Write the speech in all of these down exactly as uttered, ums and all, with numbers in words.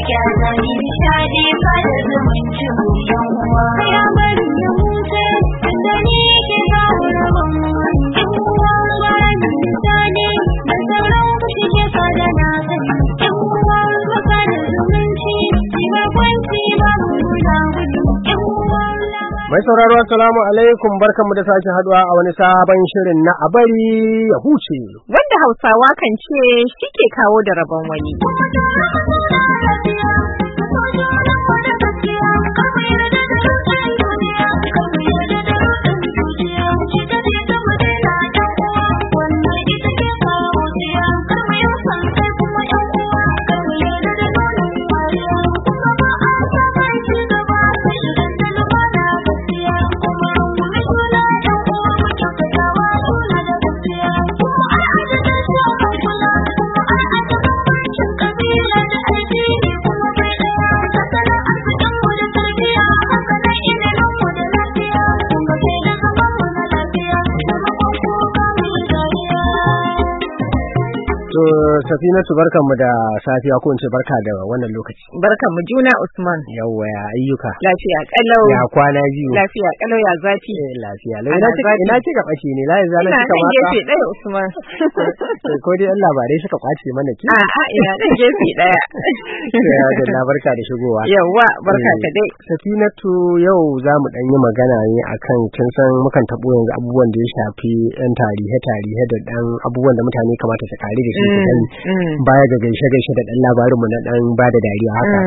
ya zami nishadi kada zumuncin yan uwa ya bari ya huce da ni ke kawo rabon yan uwa bari nishadi da sauran kushi ke kada na sani yan uwa baka da zumunci shi ba kwanci ba mu guda gudu yan uwa. Mai sauraro assalamu alaikum, barkanmu da sake haduwa a wani sabon shirin na abari ya huce. Wanda Hausawa kan ce shi ke kawo da rabon wani. Safinatu barkanmu da safiya ko in ce barka da wannan lokaci. Barkanmu juna Usman. Yawwa ya ayyuka. Lafiya kalau. Ya kwana biyu. Lafiya kalau ya zafi. Eh lafiya. Ina kika ina kika bace ne lai zan kika waka. Ina gefe daya Usman. Ko dai Allah ba dai suka kwace mana ki. A a ina nan gefe daya. Ya da na barka da shigowa. Yawwa barka ka dai. Safinatu yau zamu dan yi magana ne akan kin san mukan tabo yanzu abubuwan da ya shafi yan tarihe tarihe da dan abubuwan da mutane kamata su kare da shi su sani. Baya ga gaishe-gaishe da ɗan labarinmu na ɗan ba da dariya haka.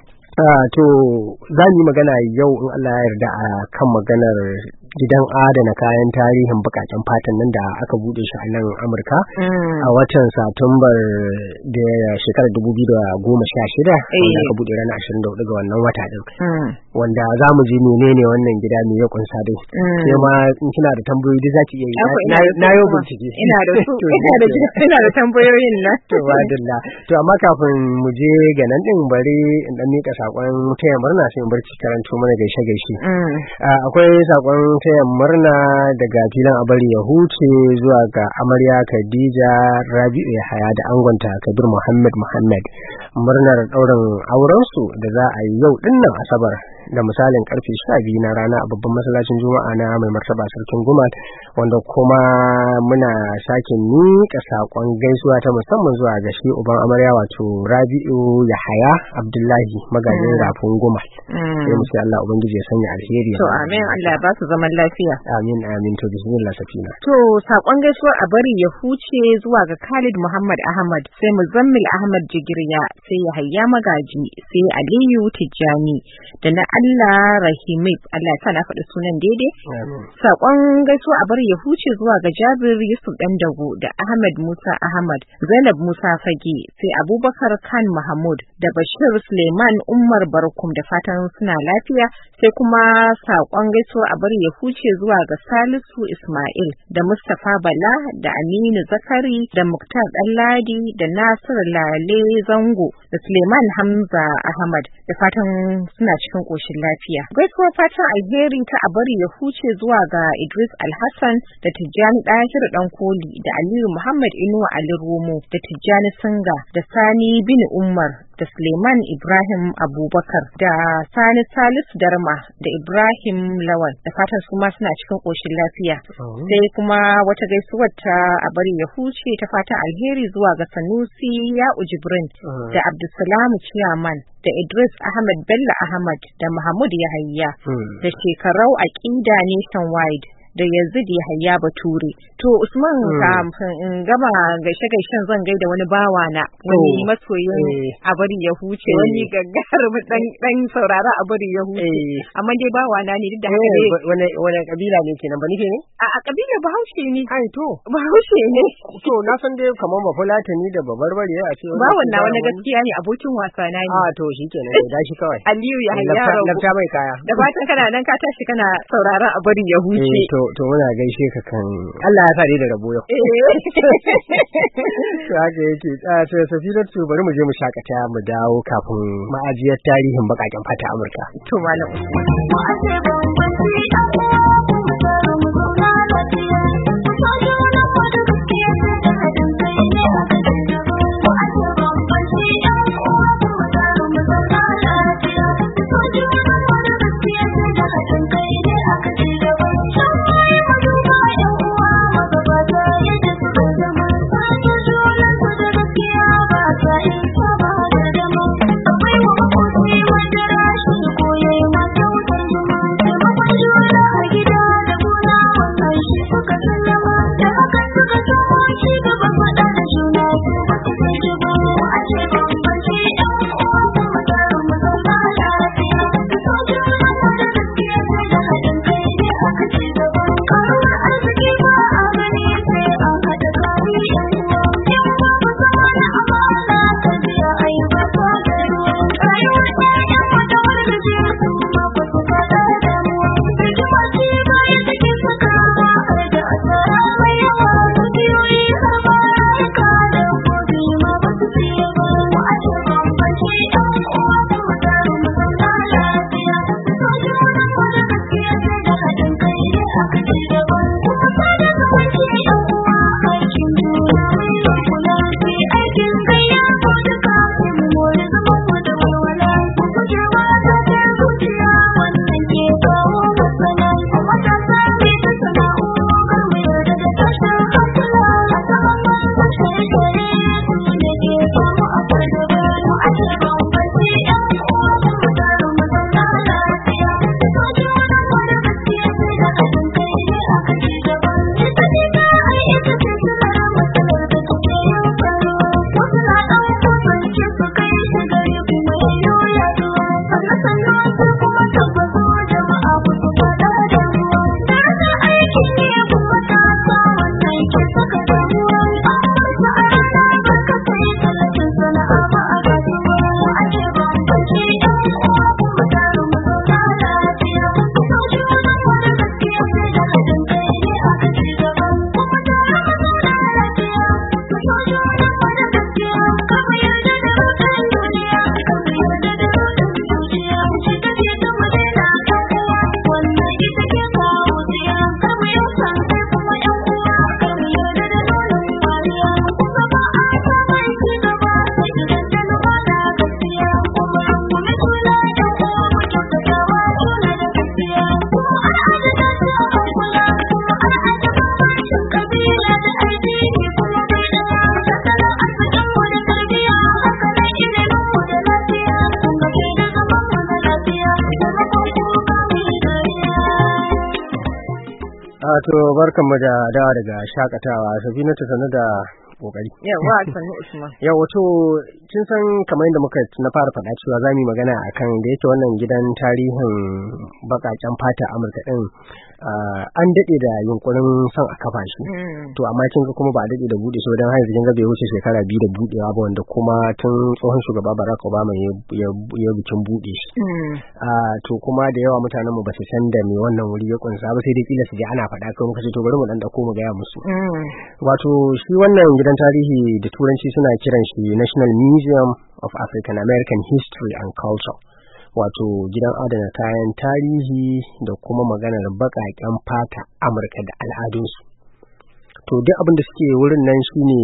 To, za mu yi magana yau in Allah ya yarda a kan maganar gidan adana kayan tarihin bakaken fatan nan da aka bude shi a nan Amurka a watan Satumbar da shekarar dubu biyu da goma sha shida wanda aka bude ranar ashirin da hudu ga wannan wata din. Wanda za mu ji menene wannan gida mai ya kunsa dai. Sai ma in kina da tambayoyi duk zaki iya yi. Na yau bincike. Ina da su. Ina da tambayoyin nan. To wadalla. To amma kafin mu je ga nan din bari in dan mika sakon taya murna sai in barci karanto mana gaishe gaishe. Akwai sakon taya murna daga filin abari ya huce zuwa ga amarya Khadija Rabi'u Yahaya da angonta Kabir Muhammad Muhammad murnar daurin auren su da za a yi yau dinnan Asabar da misalin karfe sha biyu na rana a babban masallacin Juma'a na mai martaba sarkin Gumal, wanda kuma muna sake miƙa sakon gaisuwa ta musamman zuwa ga shi uban amarya wato Rabi'u Yahaya Abdullahi magajin rafin Gumal. Sai mu ce Allah ubangiji ya sanya alheri. To amin, Allah ba su zaman lafiya. Amin amin. To bismillah Safina. To sakon gaisuwar a bari ya huce zuwa ga Khalid Muhammad Ahmad, sai Muzammil Ahmad Jigirya, sai Yahaya Magaji, sai Aliyu Tijjani da na Allah Rahimib, Allah ta na faɗi sunan daidai. Sakon gaisuwa a bari ya huce zuwa ga Jabir Yusuf Dandago da Ahmad Musa Ahmad, Zainab Musa Fage, sai Abubakar Khan Mahmud da Bashir Suleiman Umar Barkum da fatan suna lafiya. Sai kuma sakon gaisuwa a bari ya huce zuwa ga Salisu Ismail da Mustapha Bala da Aminu Zakari da Muktar Ɗanladi da Nasir Lale Zango da Suleiman Hamza Ahmad da fatan suna cikin ƙoshin lafiya. Gaisuwar fatan alheri ta a bari ya huce zuwa ga Idris Alhassan da Tijjani Ɗahir Ɗankoli da Aliyu Muhammad Inuwa Ali Romo da Tijjani Singa da Sani bin Umar da Suleiman Ibrahim Abubakar da Sani Salisu Darma da Ibrahim Lawal da fatan su ma suna cikin ƙoshin lafiya. Sai kuma wata gaisuwar ta a bari ya huce ta fatan alheri zuwa ga Sanusi Ya'u Jibrin da Abdulsalam Ciyaman da Idris Ahmed Bello Ahmad da Mahmud Yahaya da shekarau Aqida Nationwide da Yazid Yahaya Bature. To Usman kafin in gama gaishe gaishen zan gaida wani bawa na wani masoyin a bari ya huce wani gaggar dan dan saurara a bari ya huce amma dai bawa na ne duk da haka dai wani wani kabila ne kenan ba nike ne a a kabila Bahaushe ne ai to Bahaushe ne to na san dai kamar Bafulatani da Babarbare a ce bawan na wani gaskiya ne abokin wasa na ne a to shikenan da shi kawai Aliyu Yahaya lafta mai kaya da fatan kana nan ka tashi kana saurara a bari ya huce to to muna gaishe ka kan Allah ya sa dai da rabo yau to haka yake to Safiratu bari mu je mu shakata mu dawo kafin ma'ajiyar tarihin bakaken fata Amurka to malam Usman Wato barkanmu da dawa daga shakatawa. Safina ta sanar da kokari. Yawa sannu Usman. Yawa wato kin san kamar yadda muka na fara faɗa cewa zamu yi magana akan da yake wannan gidan tarihin bakaken fata Amurka din an dade da yunkurin son a kafa shi. To amma kin ga kuma ba a dade da bude shi dan har yanzu kin ga bai wuce shekara biyu da budewa ba wanda kuma tun tsohon shugaba Barack Obama ya ya bikin bude shi. To kuma da yawa mutanen mu ba su san da me wannan wuri ya kunsa ba sai dai kila su je ana faɗa kai muka ce to bari mu dan dauko mu ga musu. Wato shi wannan gidan tarihi da turanci suna kiran shi National Museum of African American History and Culture. Wato gidan adana kayan tarihi da kuma maganar baƙaƙen fata Amurka da al'adunsu. To duk abin da suke wurin nan shine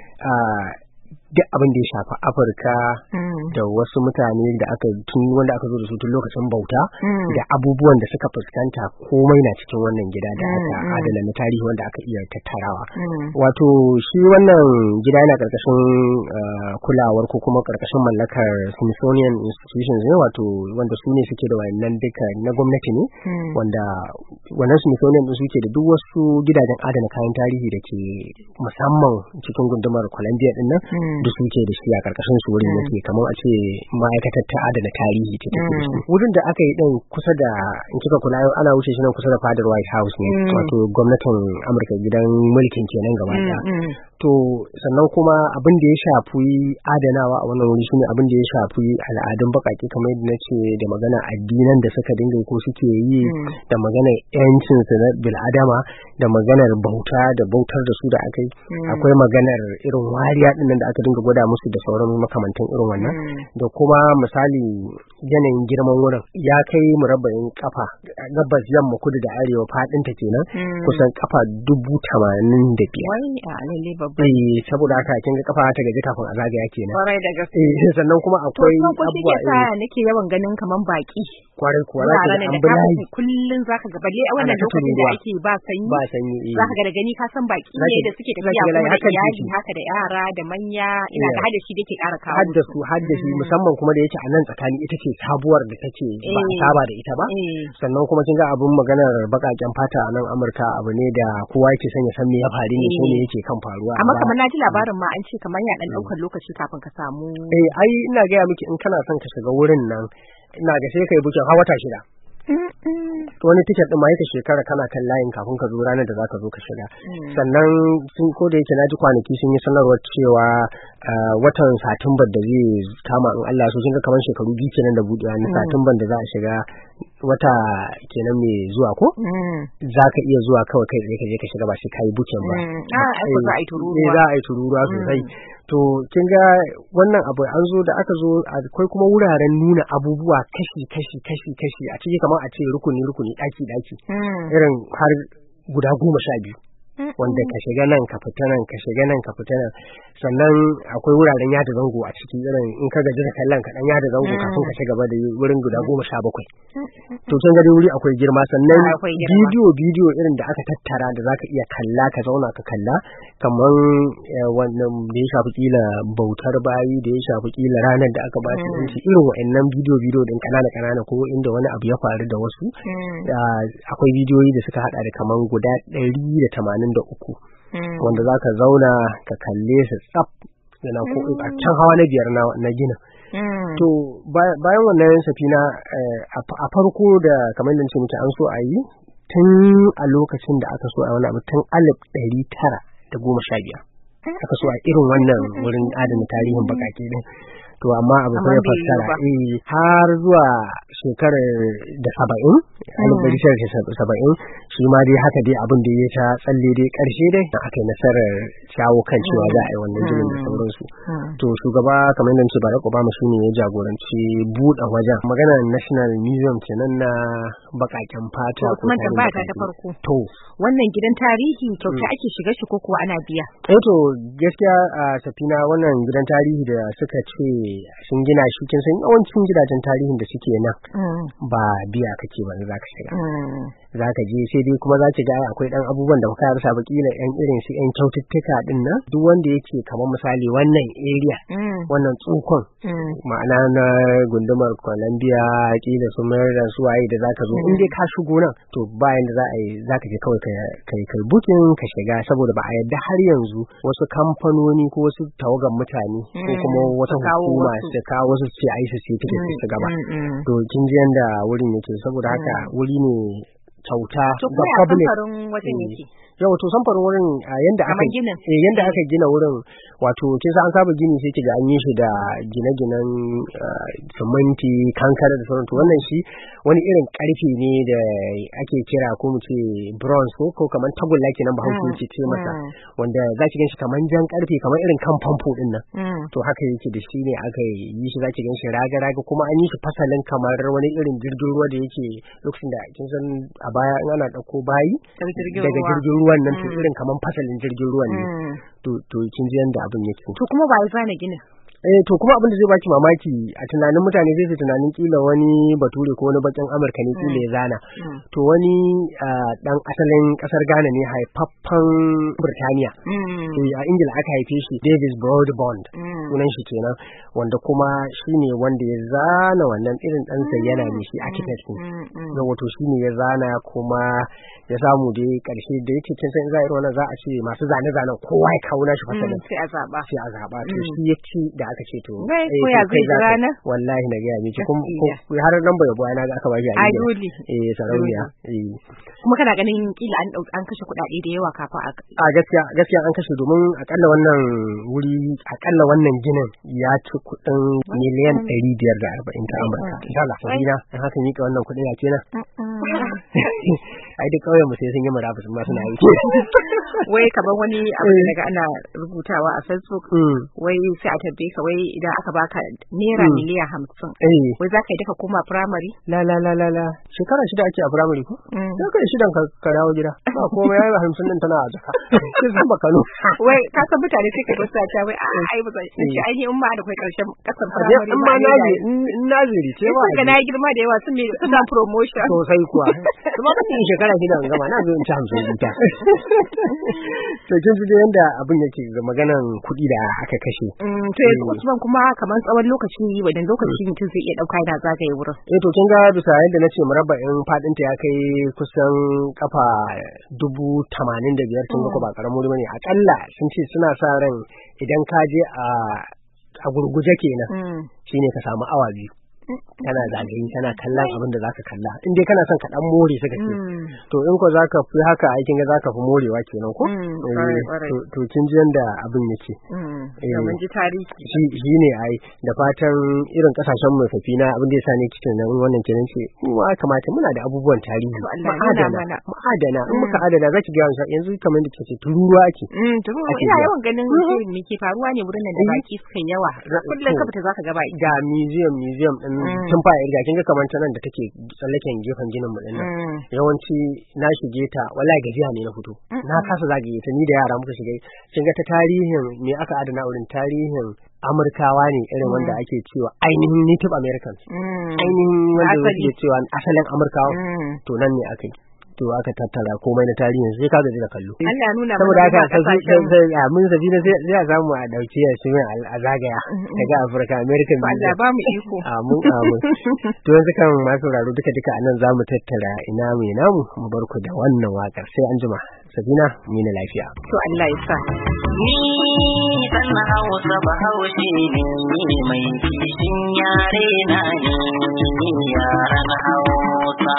duk abin da ya shafi Afirka da wasu mutane da aka tun wanda aka zo da su tun lokacin bauta da abubuwan da suka fuskanta komai na cikin wannan gida da aka adana na tarihi wanda aka iya tattarawa. Wato shi wannan gida yana karkashin kulawar ko kuma karkashin mallakar Smithsonian Institutions ne, wato wanda su ne suke da wannan duka na gwamnati ne, wanda wannan Smithsonian din suke da duk wasu gidajen adana kayan tarihi da ke musamman cikin gundumar Columbia din nan da suke da shi a karkashin su wurin yake, kamar a ce ma'aikatar ta adana tarihi ce take da shi. Wurin da aka yi din kusa da in kika kula ana wuce shi nan kusa da fadar White House ne, wato gwamnatin Amurka gidan mulkin kenan gaba ɗaya. To sannan kuma abin da ya shafi adanawa a wannan wuri shine abin da ya shafi al'adun baƙaƙe kamar yadda nace da magana addinan da suka dinga ko suke yi da magana yancin su na bil'adama da maganar bauta da bautar da su da aka yi. Akwai maganar irin wariya din nan da aka dinga gwada musu da sauran makamantan irin wannan, da kuma misali yanayin girman wurin ya kai murabba'in kafa gabas yamma kudu da arewa fadin ta kenan kusan kafa dubu tamanin da biyar. Eh saboda haka kin ga kafa ta gaji kafin a zagaya kenan. Kwarai da gaske. Eh sannan kuma akwai abubuwa eh nake yawan ganin kaman baki. Kwarai kuwa zaka ga ambulai kullun zaka ga balle a wannan lokacin da ake ba sanyi. Ba sanyi eh. Zaka ga da gani ka san baki ne da suke tafiya kuma da iyali haka da yara da manya ina da hada shi da ke ƙara kawo. Hadda su hadda shi musamman kuma da yake a nan tsakani ita ce sabuwar da take ba a saba da ita ba. Sannan kuma kin ga abun maganar bakaken fata a nan Amurka abu ne da kowa yake son ya san me ya faru ne ko me yake kan faruwa. Amma kamar na ji labarin ma an ce kamar ya dan daukar lokaci kafin ka samu. Eh ai ina ga miki in kana son ka shiga wurin nan ina ga sai kai bukin har wata shida. Wani tiket din ma yake shekara kana kan layin kafin ka zo ranar da zaka zo ka shiga. Sannan sun ko da yake naji kwanaki sun yi sanarwar cewa watan Satumbar da zai kama in Allah so kin ga kamar shekaru biyu kenan da buɗewa na Satumban da za a shiga wata kenan mai zuwa ko zaka iya zuwa kawai kai tsaye ka je ka shiga ba sai kai bukin ba. A ai ko za a yi tururuwa. Za a yi tururuwa sosai. To kin ga wannan abu an zo da aka zo akwai kuma wuraren nuna abubuwa kashi kashi kashi kashi a ciki kamar a ce rukuni rukuni daki daki irin har guda goma sha biyu wanda ka shiga nan ka fita nan ka shiga nan ka fita nan. Sannan akwai wuraren yada zango a ciki irin in ka gaji da kallon ka dan yada zango kafin ka ci gaba da wurin guda goma sha bakwai. To kin ga dai wuri akwai girma. Sannan bidiyo bidiyo irin da aka tattara da zaka iya kalla ka zauna ka kalla kamar wannan da ya shafi kila bautar bayi da ya shafi kila ranar da aka ba su yanci irin wa'annan bidiyo bidiyo din kanana kanana ko inda wani abu ya faru da wasu. Akwai bidiyoyi da suka hada da kamar guda ɗari da tamanin da uku wanda za ka zauna ka kalle su tsaf yana ko a can hawa na biyar na gina. To bayan wannan Safina a farko da kamar yadda ce muke an so a yi tun a lokacin da aka so a wani abu tun alif ɗari tara da goma sha biyar aka so a irin wannan wurin adana tarihin bakake din. To amma abu sai ya fassara eh har zuwa shekarar da saba'in alif ɗari tara da saba'in shi ma dai haka dai abin da ya ta tsalle dai karshe dai aka yi nasarar shawo kan cewa za a yi wannan ginin da sauransu. To shugaba kamar yadda ce Barack Obama shine ya jagoranci buɗe wajen maganar National Museum kenan na bakaken fata ko kuma ta farko. To wannan gidan tarihi kyauta ake shiga shi ko kuwa ana biya? Eh to gaskiya Safina wannan gidan tarihi da suka ce sun gina shi kin san yawancin gidajen tarihin da suke nan ba biya kake ba za ka shiga. za ka je sai dai kuma za ki ga akwai dan abubuwan da ka rasa bakila yan irin su yan kyaututtuka din nan duk wanda yake kamar misali wannan area wannan tsukon ma'ana na gundumar Columbia kila su Maryland su waye da zaka zo in dai ka shigo nan to bayan da za a yi zaka je kawai kai kai bukin ka shiga saboda ba a yadda har yanzu wasu kamfanoni ko wasu tawagan mutane ko kuma wata hukuma su kawo wasu ce ai su sai take su gaba to kin ji yanda wurin yake saboda haka wuri ne kyauta ga public wajen yake yau to samfarin wurin yanda aka eh yanda aka gina wurin wato kin san an saba gini sai kiga an yi shi da gine-ginen siminti kankare da sauran to wannan shi wani irin karfe ne da ake kira ko mu ce bronze ko ko kaman tagulla kenan Bahaushe yake ce masa wanda zaki ganshi kaman jan karfe kaman irin kan famfo din nan to haka yake da shi ne aka yi shi zaki ganshi raga-raga kuma an yi shi fasalin kamar wani irin jirgin ruwa da yake lokacin da kin san a baya in ana dauko bayi daga jirgin ruwan nan to irin kaman fasalin jirgin ruwan ne to to kin ji yanda abin yake to kuma ba ya zana ginin eh to kuma abin da zai baki mamaki a tunanin mutane zai su tunanin kila wani bature ko wani bakin Amurka ne kila ya zana to wani dan asalin kasar Ghana ne haifaffen Birtaniya a Ingila aka haife shi Davis Broadbent sunan shi kenan wanda kuma shine wanda ya zana wannan irin dan yana ne shi architect ne wato shine ya zana kuma ya samu dai karshe da yake kin san za a yi wannan za a ce masu zane zanen kowa ya kawo nashi fasalin sai a zaba sai a zaba to shi yake da aka ce to eh ko ya zai rana wallahi na ga miki kuma har nan bai boye na ga aka bashi a dole eh sarauniya eh kuma kana ganin kila an an kashe kuɗaɗe da yawa kafin a a gaskiya gaskiya an kashe domin akalla wannan wuri akalla wannan ginin ya ci kuɗin miliyan ɗari biyar da arba'in ta Amurka dala sabina dan haka mika wannan kuɗin ya kenan ai da kauyen mu sai sun yi murabus ma suna yi wai kamar wani abu da daga ana rubutawa a Facebook wai sai a tabbe ka wai idan aka baka naira miliyan hamsin wai za ka yi daga koma primary la la la la la shekara shida ake a primary ko sai kai shidan ka ka dawo gida ba komai yayi hamsin din tana a jaka sai san baka no wai ka san mutane sai ka ga sa ta wai ai ba zai ce ai in ma da kai karshen kasan primary amma nazi naziri ce wa ga na girma da yawa sun me suna promotion sosai kuwa kuma ba ni shekara gidan gama na zo in ci hamsin ita to kin ji yanda abin yake ga maganan kuɗi da aka kashe to yanzu Usman kuma kamar tsawon lokaci wadan lokaci mutum zai iya dauka yana zagaye wurin eh to kin ga bisa yadda nace murabba'in fadin ta ya kai kusan kafa dubu tamanin da biyar kin ga ba karamin wuri bane akalla sun ce suna sa ran idan ka je a a gurguje kenan shine ka samu awa biyu kana zagaye kana kallon abin da zaka kalla in dai kana son ka dan more suka ce to in ko zaka fi haka aikin ga zaka fi morewa kenan ko to kin ji yanda abin yake eh mun ji tarihi shi shine ai da fatan irin kasashen mu fafi na abin da yasa ne kike nan wannan kenan ce mu kamata muna da abubuwan tarihi ma'adana ma'adana in muka adana zaki ga yanzu kamar da kike tururuwa ake tururuwa ina yawan ganin me ke faruwa ne wurin nan da baki suka yawa kullum ka fita zaka ga ba ga museum museum tun fa irga kin ga kamar ta nan da take tsallaken gefen ginin mu dinnan yawanci na shige ta wallahi gajiya ne na fito na kasa zagaye ta ni da yara muka shige kin ga ta tarihin me aka adana wurin tarihin Amurkawa ne irin wanda ake cewa ainihin Native Americans ainihin wanda ake cewa asalin Amurkawa to nan ne aka yi to aka tattara komai na tarihin sai ka gaji da kallo Allah nuna saboda haka sai sai mun zabi da sai ya zamu a dauke shi min a zagaya daga Africa American Allah ba mu iko amin amin to yanzu kan masu raro duka duka anan zamu tattara ina mu namu mu bar ku da wannan wakar sai an jima Sabina ni na lafiya to Allah ya sa ni dan Hausa ba Haushi ne ni mai kishin yare na ni yaran Hausa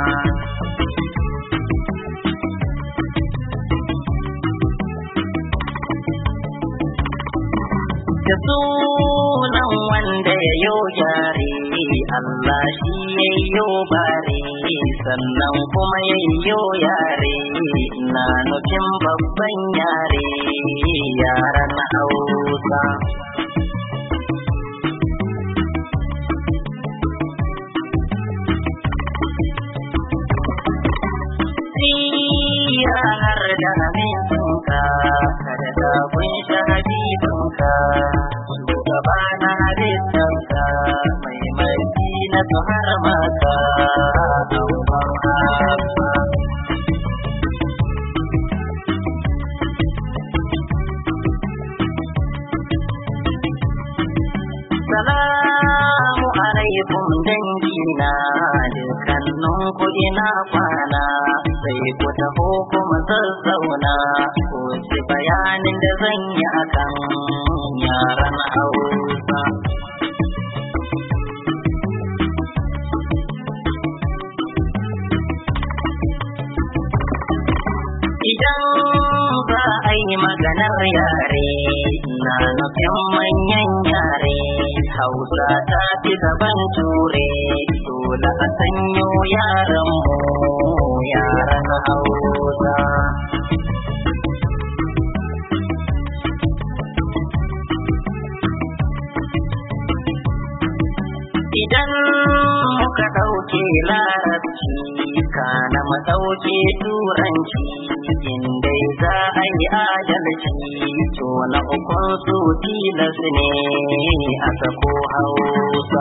da sunan wanda ya yo gyare Allah shi ya yo bare sannan kuma ya yo yare na nufin babban yare yaran Hausa ranar da amincinka kada ka kunshi habibinka shugaba na halittanka mai mai na su har maka alaikum dangina dukkanin ku ina kwana sai ku taho kuma zazzauna ku ci bayanin da zan yi akan yaran Hausa. Idan za a yi maganar yare na nufin manyan yare, Hausa ta fi gaban ture, dole a sanyo yaran mu yaran Hausa. Idan muka ɗauke larabci kana mu ɗauke turanci, inda za a yi adalci to na ukun su tilas ne a sako Hausa.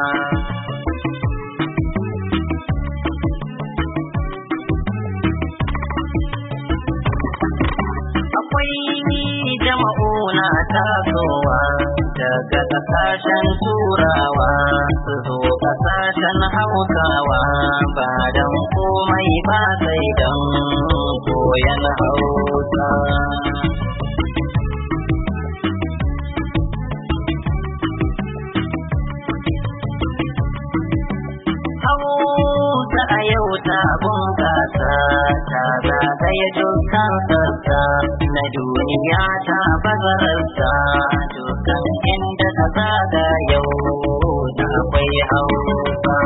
Akwai jama'una tasowa daga ƙasashen turawa su zo ƙasashen Hausawa ba don komai ba sai don koyan Hausa. Hausa a yau ta bunƙasa ta zagaye dukkan sassa na duniya ta bazararsa, dukkan inda ta zaga yau da akwai Hausa.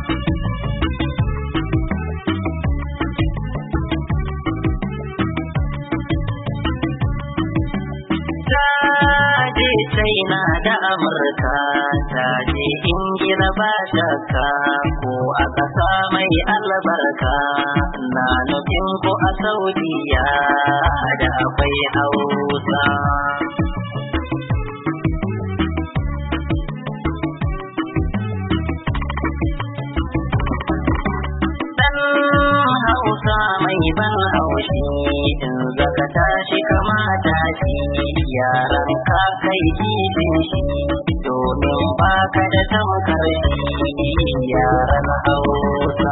Ta je China da Amurka, ta je Ingila ba shakka, ko a ƙasa mai albarka na nufin ko a Saudiya da akwai Hausa. Dan Hausa mai ban haushi in zaka tashi kamata shi, yaran ka kai jijin shi domin baka da tamkar shi yaran Hausa.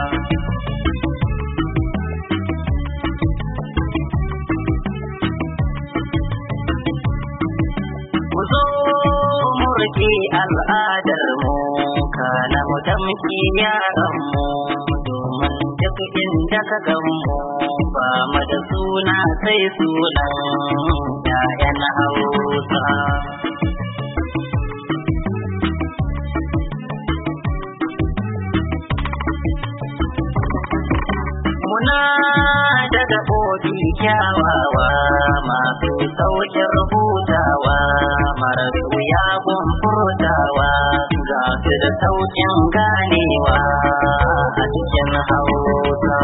Mu zo mu rike al'adar mu kana mu damki yaran mu, domin duk inda ka gan mu ba mu da suna sai sunan ƴaƴan Hausa. Muna da gaɓoɓi kyawawa masu sauƙin rubutawa, marasu yagun furtawa, ga su da sauƙin ganewa a cikin Hausa.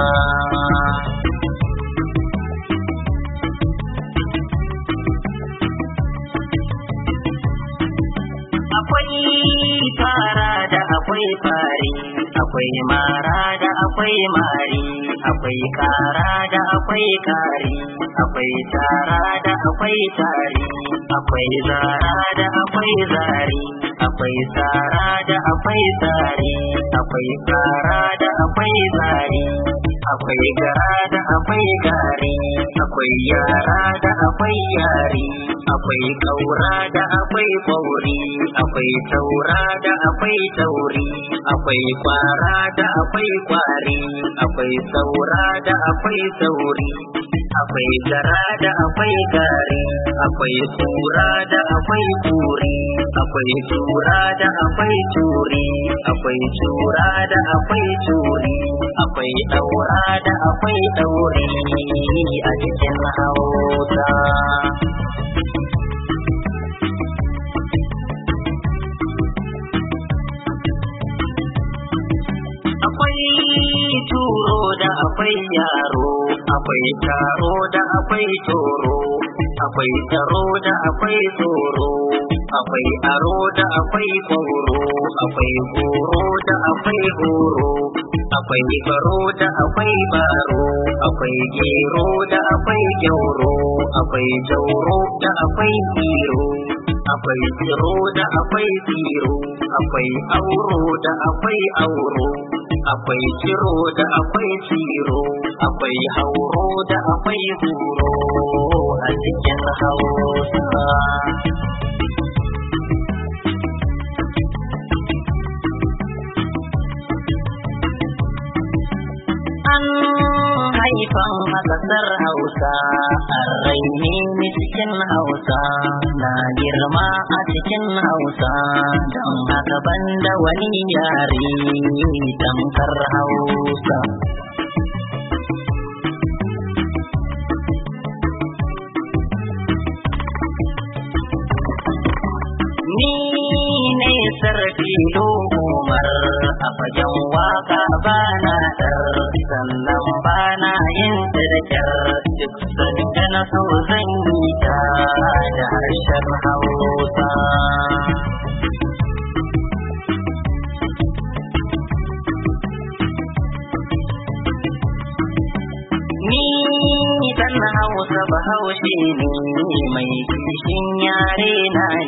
Akwai fara da akwai fari, akwai mara da akwai mari, akwai kara da akwai kari, akwai tara da akwai tari, akwai zara da akwai zari, akwai tsara da akwai tsari, akwai tsara da akwai zari, akwai gara da akwai gari, akwai yara da akwai yari, akwai kaura da akwai kauri, akwai taura da akwai tauri, akwai kwara da akwai kwari, akwai saura da akwai sauri, akwai gara da akwai gari, akwai kura da akwai kuri, akwai tura da akwai turi, akwai tura da akwai turi, akwai daura da akwai dauri a cikin Hausa. Akwai turo da akwai yaro, akwai taro da akwai toro, akwai taro da akwai tsoro, akwai aro da akwai koro, akwai horo da akwai horo, akwai baro da akwai baro, akwai gero da akwai gyauro, akwai jauro da akwai gero, akwai tsiro da akwai tsiro, akwai auro da akwai auro, akwai tsiro da akwai tsiro, akwai hauro da akwai huro a cikin Hausa. An haifan a ƙasar Hausa, an raine ni cikin Hausa, na girma a cikin Hausa, don haka banda wani yare tamkar Hausa. Ni ne Sarfilo Umar, a fagen waka bana ɗar, sannan bana yin tsirkar, duk sanda na so zan yi ta da harshen Hausa. Ni dan Hausa Bahaushe ne mai kishin yare na